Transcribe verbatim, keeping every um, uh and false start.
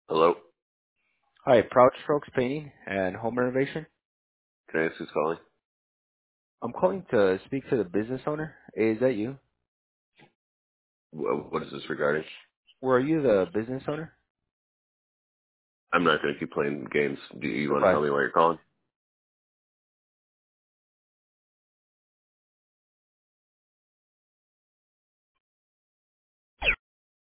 Hello? Hi, Proud Strokes Painting and Home Renovation. Can I ask who's calling? I'm calling to speak to the business owner. Is that you? Wh- What is this regarding? Or are you the business owner? I'm not going to keep playing games. Do you want to Goodbye. tell me why you're calling?